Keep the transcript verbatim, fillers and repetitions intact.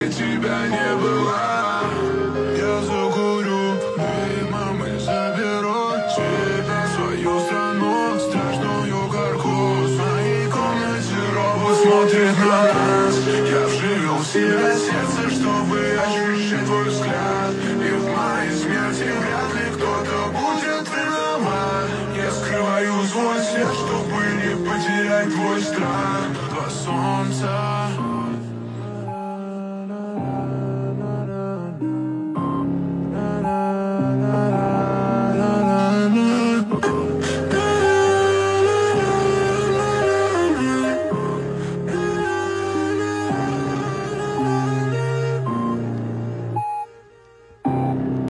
Тебя не было. Я закурю дымом и заберу тебя в свою страну, страшную горку. В моей комнате робот смотрит на нас. Я вживил в себя сердце, чтобы ощущать твой взгляд. И в моей смерти вряд ли кто-то будет виноват. Я скрываю свой свет, чтобы не потерять твой страх. Два солнца